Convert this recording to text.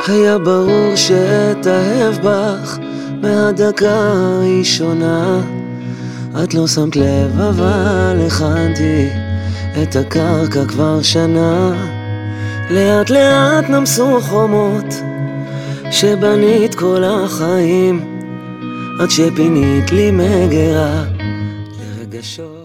היה ברור שתאהב בך מהדקה הראשונה. את לא שמת לב אבל הכנתי את הקרקע כבר שנה. לאט לאט נמסו חומות שבנית כל החיים, עד שפינית לי מגרה לרגשות